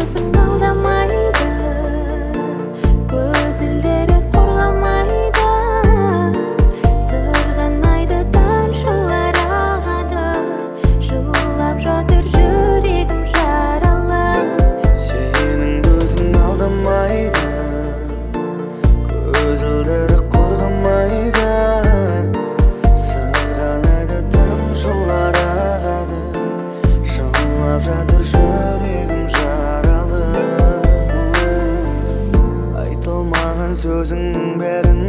көзің алдамайды, көзілдері қорғамайды, сырғанайды тамшылар ағады, жылап жатыр жүрегім жаралы. Сенің көзің алдамайды, көзілдері қорғамайды, сырғанайды тамшылар ағады, жылап жатыр жүрегім жаралы. Айтылмаған сөзіңнің бәрін